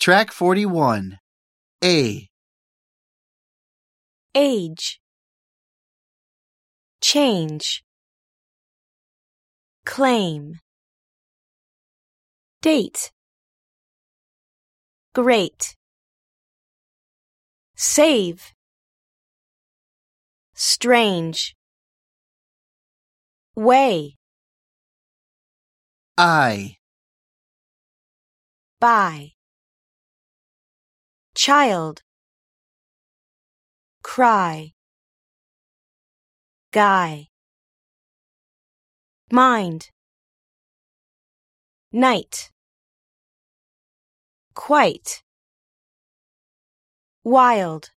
Track 41. A. Age, change, claim, date, great, save, strange, way, I. buy, child, cry, guy, mind, night, quite, wild.